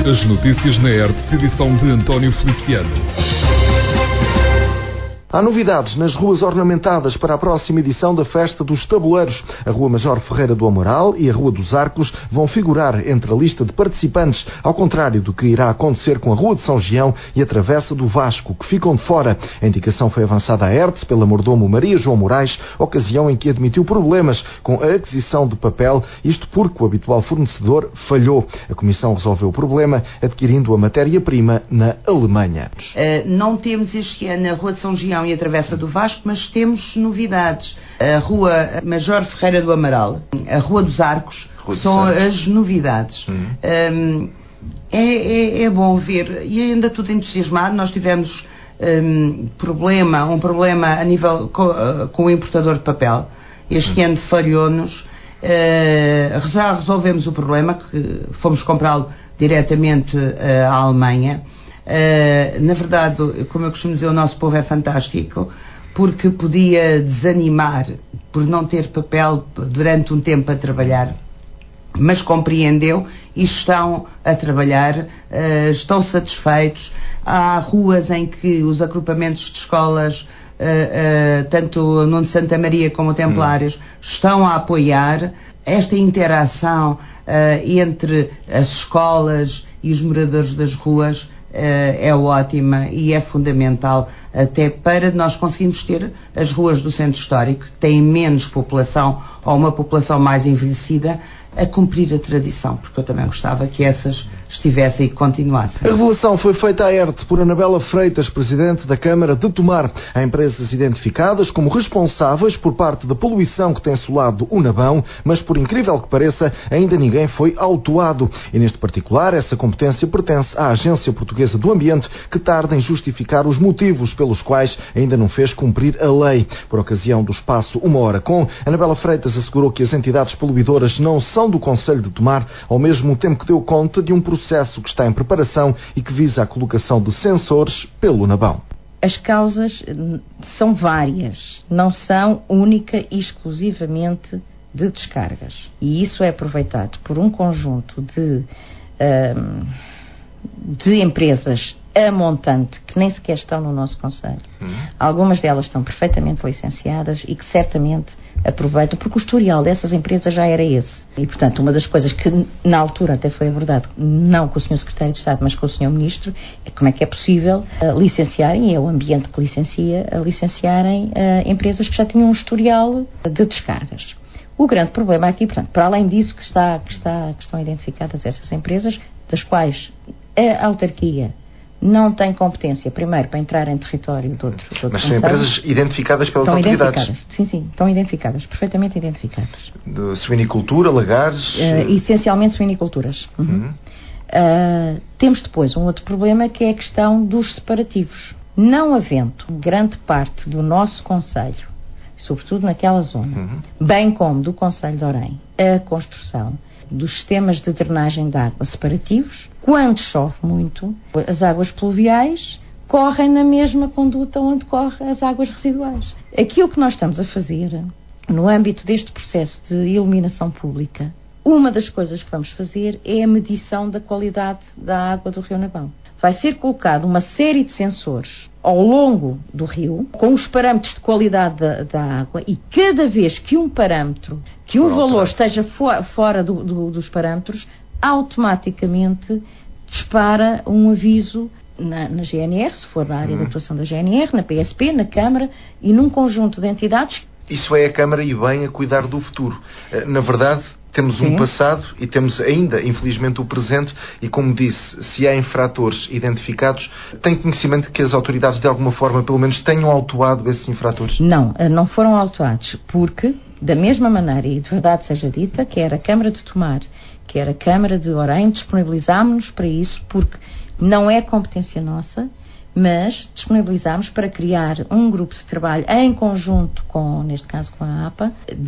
As notícias na ERTE, edição de António Feliciano. Há novidades nas ruas ornamentadas para a próxima edição da Festa dos Tabuleiros. A Rua Major Ferreira do Amoral e a Rua dos Arcos vão figurar entre a lista de participantes, ao contrário do que irá acontecer com a Rua de São Gião e a Travessa do Vasco, que ficam de fora. A indicação foi avançada à ERTE pela mordomo Maria João Moraes, ocasião em que admitiu problemas com a aquisição de papel, isto porque o habitual fornecedor falhou. A Comissão resolveu o problema adquirindo a matéria-prima na Alemanha. Não temos este ano a Rua de São Gião e a Travessa do Vasco, mas temos novidades. A Rua Major Ferreira do Amaral, a Rua dos Arcos, são as novidades. É bom ver, e ainda tudo entusiasmado. Nós tivemos um problema a nível com o importador de papel. Este ano falhou-nos. Já resolvemos o problema, que fomos comprá-lo diretamente à Alemanha. Na verdade, como eu costumo dizer, o nosso povo é fantástico, porque podia desanimar por não ter papel durante um tempo a trabalhar, mas compreendeu e estão a trabalhar, estão satisfeitos. Há ruas em que os agrupamentos de escolas, tanto o Nuno Santa Maria como o Templários, estão a apoiar esta interação entre as escolas e os moradores das ruas. É ótima e é fundamental até para nós conseguirmos ter as ruas do centro histórico, que têm menos população ou uma população mais envelhecida, a cumprir a tradição, porque eu também gostava que essas estivessem e continuassem. A revelação foi feita à ERTE por Anabela Freitas, presidente da Câmara de Tomar. Há empresas identificadas como responsáveis por parte da poluição que tem assolado o Nabão, mas por incrível que pareça, ainda ninguém foi autuado. E neste particular, essa competência pertence à Agência Portuguesa do Ambiente, que tarda em justificar os motivos pelos quais ainda não fez cumprir a lei. Por ocasião do espaço Uma Hora Com, Anabela Freitas assegurou que as entidades poluidoras não são do Conselho de Tomar, ao mesmo tempo que deu conta de um processo que está em preparação e que visa a colocação de sensores pelo Nabão. As causas são várias, não são única e exclusivamente de descargas. E isso é aproveitado por um conjunto de empresas a montante que nem sequer estão no nosso Conselho. Algumas delas estão perfeitamente licenciadas e que certamente aproveitam, porque o historial dessas empresas já era esse. E, portanto, uma das coisas que na altura até foi abordado, não com o Sr. Secretário de Estado, mas com o Sr. Ministro, é como é que é possível licenciarem, e é o ambiente que licencia, licenciarem empresas que já tinham um historial de descargas. O grande problema aqui, portanto, para além disso que estão identificadas essas empresas, das quais a autarquia não tem competência, primeiro, para entrar em território de outro Mas são empresas identificadas pelas autoridades? Sim, estão identificadas, perfeitamente identificadas. De suinicultura, lagares? Essencialmente suiniculturas. Temos depois um outro problema, que é a questão dos separativos. Não havendo grande parte do nosso concelho, sobretudo naquela zona, bem como do concelho de Orém, a construção dos sistemas de drenagem de água separativos, quando chove muito, as águas pluviais correm na mesma conduta onde correm as águas residuais. Aquilo que nós estamos a fazer, no âmbito deste processo de iluminação pública, uma das coisas que vamos fazer é a medição da qualidade da água do Rio Nabão. Vai ser colocado uma série de sensores ao longo do rio, com os parâmetros de qualidade da água, e cada vez que um parâmetro, que um valor esteja fora dos parâmetros, automaticamente dispara um aviso na GNR, se for na área de atuação da GNR, na PSP, na Câmara e num conjunto de entidades. Isso é a Câmara e bem a cuidar do futuro. Na verdade, temos um passado e temos ainda, infelizmente, o presente e, como disse, se há infratores identificados, tem conhecimento que as autoridades, de alguma forma, pelo menos tenham autuado esses infratores? Não foram autuados, porque, da mesma maneira, e de verdade seja dita, quer a Câmara de Tomar, quer a Câmara de Orém, disponibilizámos-nos para isso, porque não é competência nossa, mas disponibilizámos para criar um grupo de trabalho em conjunto neste caso com a APA,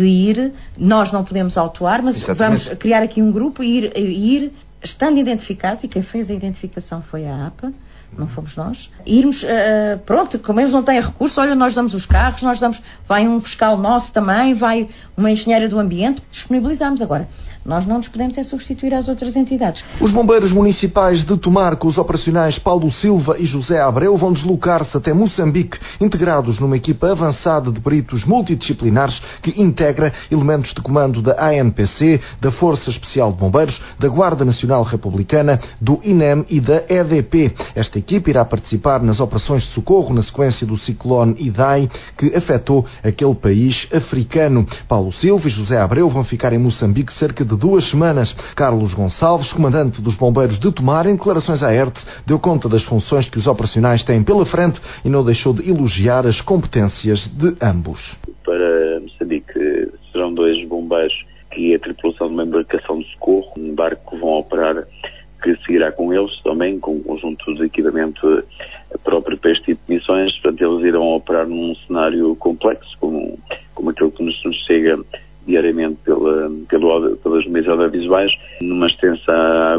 nós não podemos autuar, mas vamos criar aqui um grupo e ir estando identificados, e quem fez a identificação foi a APA, não fomos nós, irmos, pronto, como eles não têm recursos, olha, nós damos os carros, vai um fiscal nosso também, vai uma engenheira do ambiente, disponibilizamos. Agora, nós não nos podemos substituir às outras entidades. Os bombeiros municipais de Tomar, com os operacionais Paulo Silva e José Abreu, vão deslocar-se até Moçambique, integrados numa equipa avançada de peritos multidisciplinares que integra elementos de comando da ANPC, da Força Especial de Bombeiros, da Guarda Nacional Republicana, do INEM e da EDP. Esta equipe irá participar nas operações de socorro na sequência do ciclone Idai, que afetou aquele país africano. Paulo Silva e José Abreu vão ficar em Moçambique cerca de 2 semanas. Carlos Gonçalves, comandante dos bombeiros de Tomar, em declarações à ERT, deu conta das funções que os operacionais têm pela frente e não deixou de elogiar as competências de ambos. Para Moçambique serão 2 bombeiros que a tripulação de uma embarcação de socorro, um barco que vão operar, que seguirá com eles também, com um conjunto de equipamento próprio para este tipo de missões. Portanto, eles irão operar num cenário complexo, como aquele que nos chega diariamente pelas meios audiovisuais, numa extensa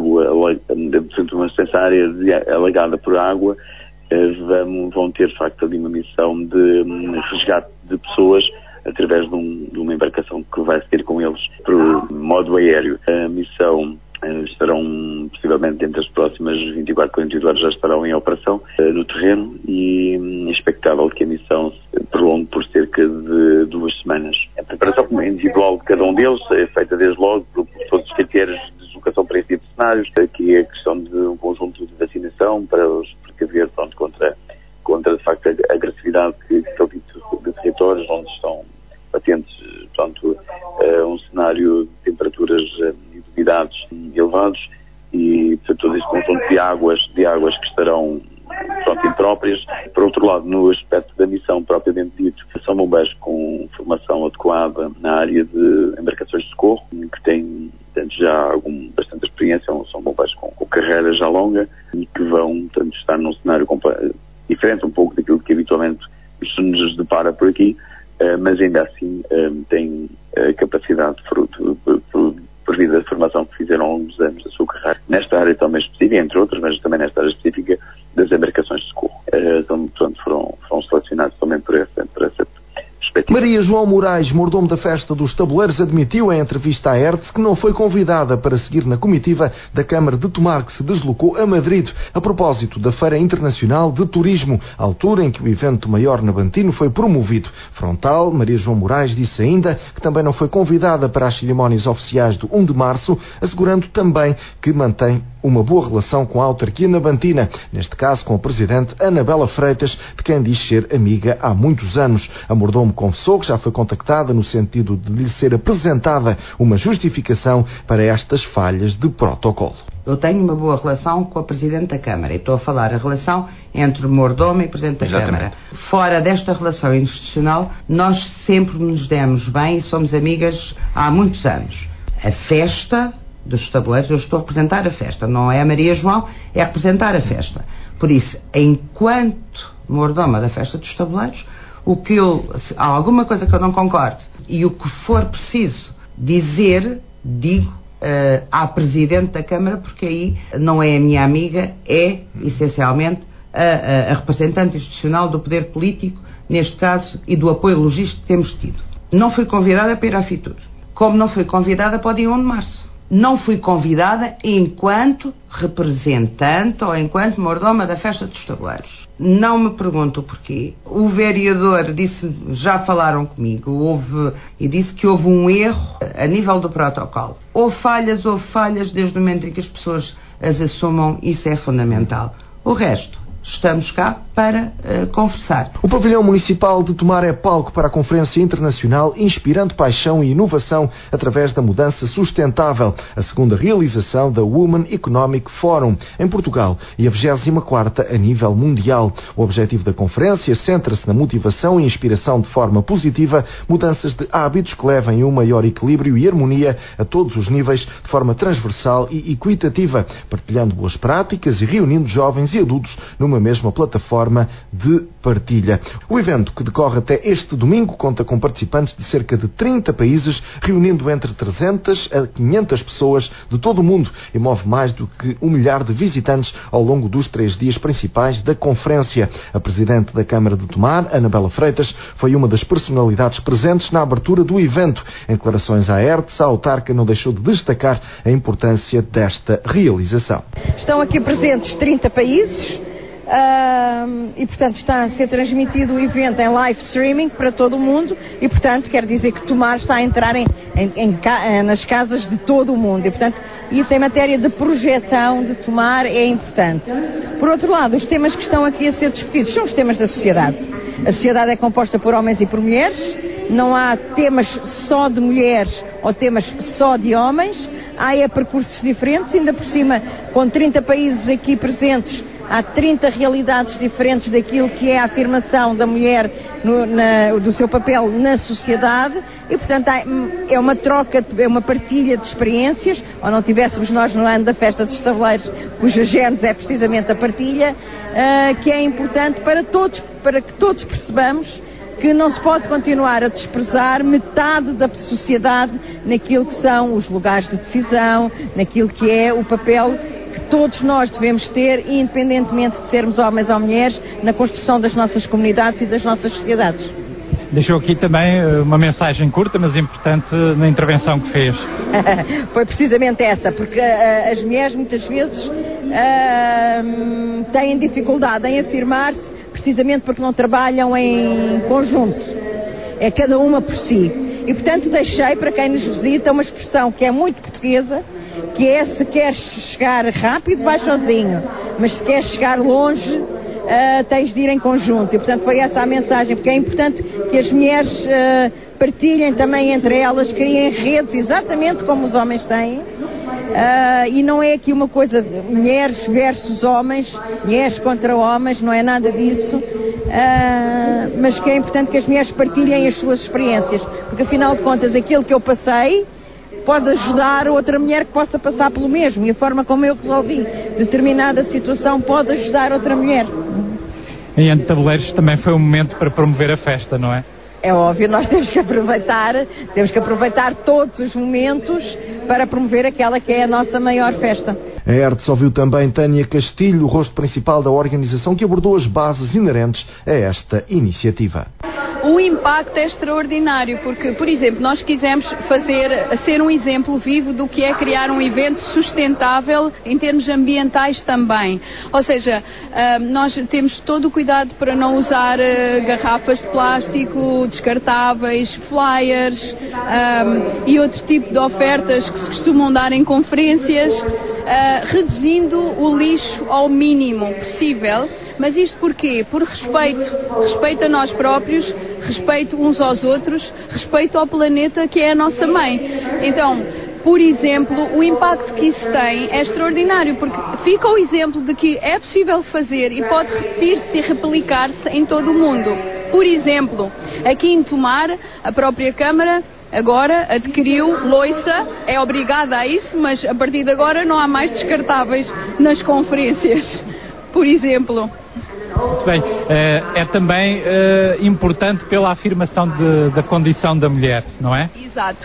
área alagada por água. Vão ter, de facto, ali uma missão de resgate de pessoas através de uma embarcação que vai seguir com eles por modo aéreo. A missão estarão, possivelmente, entre as próximas 24 a 48 horas, já estarão em operação no terreno e é expectável que a missão se prolongue por cerca de 2 semanas. A preparação individual de cada um deles é feita desde logo por todos os critérios de deslocação para este tipo de cenários. Aqui é a questão de um conjunto de vacinação para os precaver contra de facto a agressividade que aquele tipo de territórios onde estão patentes, portanto, um cenário de temperaturas e de umidades elevados e, portanto, todo este conjunto de águas que estarão, portanto, impróprias. Por outro lado, no aspecto da missão propriamente dito, são bombeiros com formação adequada na área de embarcações de socorro, que têm, portanto, já bastante experiência, são bombeiros com carreira já longa e que vão, portanto, estar num cenário diferente um pouco daquilo que habitualmente se nos depara por aqui, mas ainda assim têm capacidade por vida da formação que fizeram ao longo dos anos da sua carreira nesta área também específica, entre outras, mas também nesta área específica das embarcações de socorro. Portanto, foram selecionados também por essa perspectiva. Maria João Moraes, mordomo da Festa dos Tabuleiros, admitiu em entrevista à ERT que não foi convidada para seguir na comitiva da Câmara de Tomar, que se deslocou a Madrid a propósito da Feira Internacional de Turismo, altura em que o evento maior nabantino foi promovido. Frontal, Maria João Moraes disse ainda que também não foi convidada para as cerimónias oficiais do 1 de março, assegurando também que mantém uma boa relação com a autarquia nabantina, neste caso com a presidente Anabela Freitas, de quem diz ser amiga há muitos anos. A mordomo confessou que já foi contactada no sentido de lhe ser apresentada uma justificação para estas falhas de protocolo. Eu tenho uma boa relação com a Presidente da Câmara e estou a falar a relação entre o mordomo e o Presidente da Câmara. Fora desta relação institucional, nós sempre nos demos bem e somos amigas há muitos anos. A festa dos tabuleiros, eu estou a representar a festa, não é a Maria João, é a representar a festa. Por isso, enquanto mordoma da festa dos tabuleiros, se há alguma coisa que eu não concordo e o que for preciso dizer, digo à Presidente da Câmara, porque aí não é a minha amiga, é essencialmente a representante institucional do poder político, neste caso, e do apoio logístico que temos tido. Não fui convidada para ir à Fitur, como não fui convidada para o dia 1 de março. Não fui convidada enquanto representante ou enquanto mordoma da Festa dos Tabuleiros. Não me pergunto o porquê. O vereador disse, já falaram comigo, e disse que houve um erro a nível do protocolo. Houve falhas desde o momento em que as pessoas as assumam, isso é fundamental. O resto, estamos cá para conversar. O pavilhão municipal de Tomar é palco para a Conferência Internacional Inspirando Paixão e Inovação através da Mudança Sustentável, a segunda realização da Women Economic Forum em Portugal e a 24ª a nível mundial. O objetivo da conferência centra-se na motivação e inspiração de forma positiva, mudanças de hábitos que levem a um maior equilíbrio e harmonia a todos os níveis, de forma transversal e equitativa, partilhando boas práticas e reunindo jovens e adultos numa mesma plataforma forma de partilha. O evento, que decorre até este domingo, conta com participantes de cerca de 30 países, reunindo entre 300 a 500 pessoas de todo o mundo e move mais do que 1 milhar de visitantes ao longo dos 3 dias principais da conferência. A Presidente da Câmara de Tomar, Anabela Freitas, foi uma das personalidades presentes na abertura do evento. Em declarações à ERTS, a autarca não deixou de destacar a importância desta realização. Estão aqui presentes 30 países. E portanto está a ser transmitido o evento em live streaming para todo o mundo e portanto quer dizer que Tomar está a entrar nas casas de todo o mundo e portanto isso em matéria de projeção de Tomar é importante. Por outro lado, os temas que estão aqui a ser discutidos são os temas da sociedade. A sociedade é composta por homens e por mulheres, não há temas só de mulheres ou temas só de homens, há percursos diferentes, ainda por cima com 30 países aqui presentes. Há 30 realidades diferentes daquilo que é a afirmação da mulher do seu papel na sociedade e, portanto, é uma troca, é uma partilha de experiências, ou não tivéssemos nós no ano da Festa dos Tabuleiros, cuja gênese é precisamente a partilha, que é importante para que todos percebamos que não se pode continuar a desprezar metade da sociedade naquilo que são os lugares de decisão, naquilo que é o papel que todos nós devemos ter, independentemente de sermos homens ou mulheres, na construção das nossas comunidades e das nossas sociedades. Deixou aqui também uma mensagem curta, mas importante na intervenção que fez. Foi precisamente essa, porque as mulheres muitas vezes têm dificuldade em afirmar-se, precisamente porque não trabalham em conjunto. É cada uma por si. E, portanto, deixei para quem nos visita uma expressão que é muito portuguesa, que é: se queres chegar rápido, vais sozinho, mas se queres chegar longe, tens de ir em conjunto. E, portanto, foi essa a mensagem, porque é importante que as mulheres partilhem também entre elas, criem redes exatamente como os homens têm. E não é aqui uma coisa de mulheres versus homens, mulheres contra homens, não é nada disso, mas que é importante que as mulheres partilhem as suas experiências, porque afinal de contas aquilo que eu passei pode ajudar outra mulher que possa passar pelo mesmo, e a forma como eu resolvi determinada situação pode ajudar outra mulher. Em Ano de Tabuleiros também foi um momento para promover a festa, não é? É óbvio, nós temos que aproveitar todos os momentos para promover aquela que é a nossa maior festa. A ERTS ouviu também Tânia Castilho, o rosto principal da organização, que abordou as bases inerentes a esta iniciativa. O impacto é extraordinário, porque, por exemplo, nós quisemos ser um exemplo vivo do que é criar um evento sustentável em termos ambientais também. Ou seja, nós temos todo o cuidado para não usar garrafas de plástico descartáveis, flyers e outro tipo de ofertas que se costumam dar em conferências, reduzindo o lixo ao mínimo possível. Mas isto porquê? Por respeito a nós próprios, respeito uns aos outros, respeito ao planeta que é a nossa mãe. Então, por exemplo, o impacto que isso tem é extraordinário, porque fica o exemplo de que é possível fazer e pode repetir-se e replicar-se em todo o mundo. Por exemplo, aqui em Tomar, a própria Câmara agora adquiriu loiça, é obrigada a isso, mas a partir de agora não há mais descartáveis nas conferências, por exemplo. Muito bem, é também importante pela afirmação da condição da mulher, não é? Exato.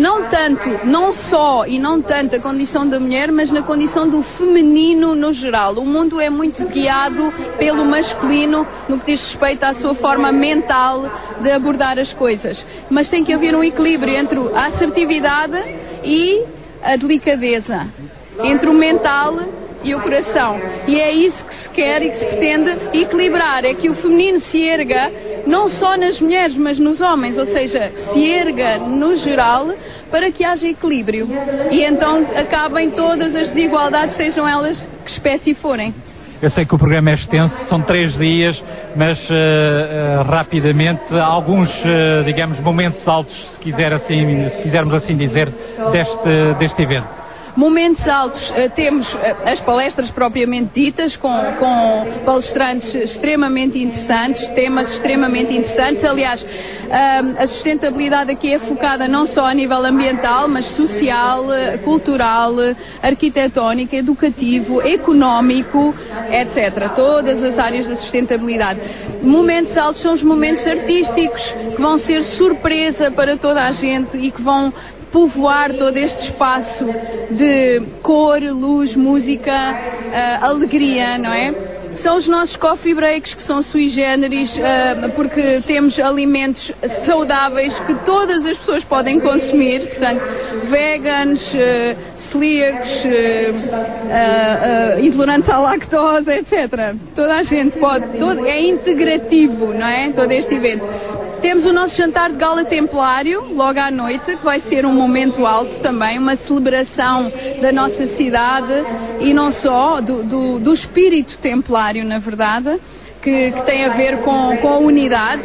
Não só e não tanto a condição da mulher, mas na condição do feminino no geral. O mundo é muito guiado pelo masculino no que diz respeito à sua forma mental de abordar as coisas. Mas tem que haver um equilíbrio entre a assertividade e a delicadeza, entre o mental e o coração. E é isso que se quer e que se pretende equilibrar, é que o feminino se erga não só nas mulheres, mas nos homens, ou seja, se erga no geral para que haja equilíbrio. E então acabem todas as desigualdades, sejam elas que espécie forem. Eu sei que o programa é extenso, são 3 dias, mas rapidamente, alguns, digamos, momentos altos, se quisermos assim dizer, deste evento. Momentos altos, temos as palestras propriamente ditas, com palestrantes extremamente interessantes, temas extremamente interessantes. Aliás, a sustentabilidade aqui é focada não só a nível ambiental, mas social, cultural, arquitetónico, educativo, económico, etc. Todas as áreas da sustentabilidade. Momentos altos são os momentos artísticos, que vão ser surpresa para toda a gente e que vão povoar todo este espaço de cor, luz, música, alegria, não é? São os nossos coffee breaks, que são sui generis, porque temos alimentos saudáveis que todas as pessoas podem consumir, portanto, veganos, celíacos, intolerantes à lactose, etc. Toda a gente pode, é integrativo, não é? Todo este evento. Temos o nosso jantar de gala templário, logo à noite, que vai ser um momento alto também, uma celebração da nossa cidade e não só, do espírito templário, na verdade, que tem a ver com a unidade.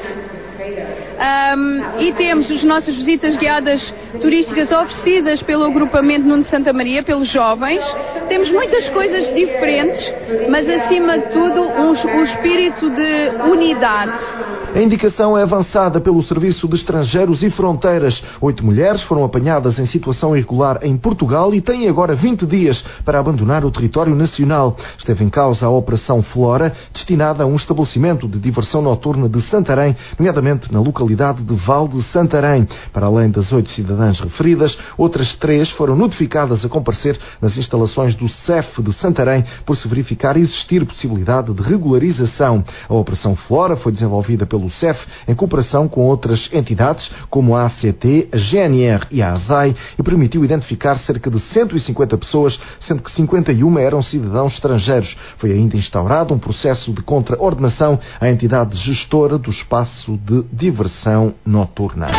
E temos as nossas visitas guiadas turísticas oferecidas pelo agrupamento Nuno Santa Maria, pelos jovens. Temos muitas coisas diferentes, mas acima de tudo um espírito de unidade. A indicação é avançada pelo Serviço de Estrangeiros e Fronteiras. 8 mulheres foram apanhadas em situação irregular em Portugal e têm agora 20 dias para abandonar o território nacional. Esteve em causa a Operação Flora, destinada a um estabelecimento de diversão noturna de Santarém, nomeadamente na localidade de Val de Santarém. Para além das 8 cidadãs referidas, outras 3 foram notificadas a comparecer nas instalações do CEF de Santarém por se verificar existir possibilidade de regularização. A Operação Flora foi desenvolvida pelo CEF em cooperação com outras entidades como a ACT, a GNR e a ASAI e permitiu identificar cerca de 150 pessoas, sendo que 51 eram cidadãos estrangeiros. Foi ainda instaurado um processo de contraordenação à entidade gestora do espaço de diversão noturna.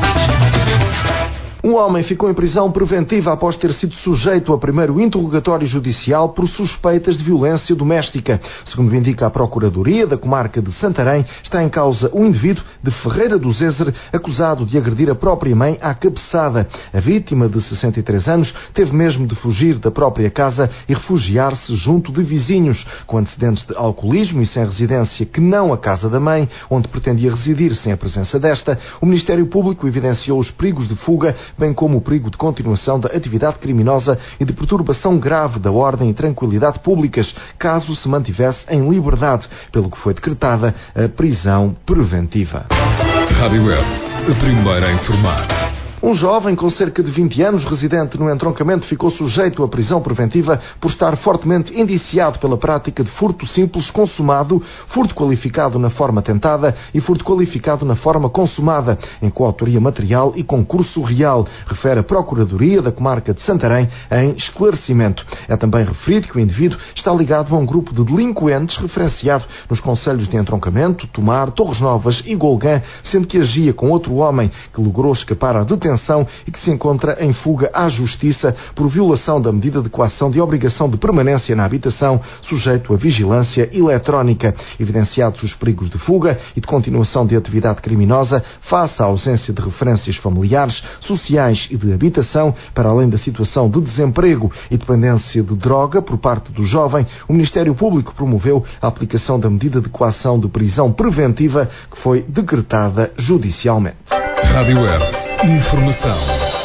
Um homem ficou em prisão preventiva após ter sido sujeito a primeiro interrogatório judicial por suspeitas de violência doméstica. Segundo indica a Procuradoria da Comarca de Santarém, está em causa um indivíduo de Ferreira do Zezer acusado de agredir a própria mãe à cabeçada. A vítima, de 63 anos, teve mesmo de fugir da própria casa e refugiar-se junto de vizinhos, com antecedentes de alcoolismo e sem residência que não a casa da mãe, onde pretendia residir sem a presença desta. O Ministério Público evidenciou os perigos de fuga, bem como o perigo de continuação da atividade criminosa e de perturbação grave da ordem e tranquilidade públicas, caso se mantivesse em liberdade, pelo que foi decretada a prisão preventiva. Rádio Web, a primeira a informar. Um jovem com cerca de 20 anos, residente no entroncamento, ficou sujeito à prisão preventiva por estar fortemente indiciado pela prática de furto simples consumado, furto qualificado na forma tentada e furto qualificado na forma consumada, em coautoria material e concurso real, refere a Procuradoria da Comarca de Santarém em esclarecimento. É também referido que o indivíduo está ligado a um grupo de delinquentes referenciado nos concelhos de Entroncamento, Tomar, Torres Novas e Golgã, sendo que agia com outro homem que logrou escapar à detenção e que se encontra em fuga à Justiça por violação da medida de coação de obrigação de permanência na habitação, sujeito a vigilância eletrónica. Evidenciados os perigos de fuga e de continuação de atividade criminosa, face à ausência de referências familiares, sociais e de habitação, para além da situação de desemprego e dependência de droga por parte do jovem, o Ministério Público promoveu a aplicação da medida de coação de prisão preventiva que foi decretada judicialmente. Rádio Web, informação.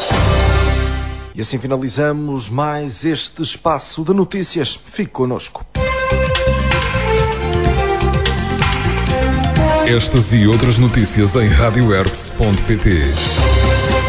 E assim finalizamos mais este espaço de notícias. Fique connosco. Estas e outras notícias em radioherbs.pt.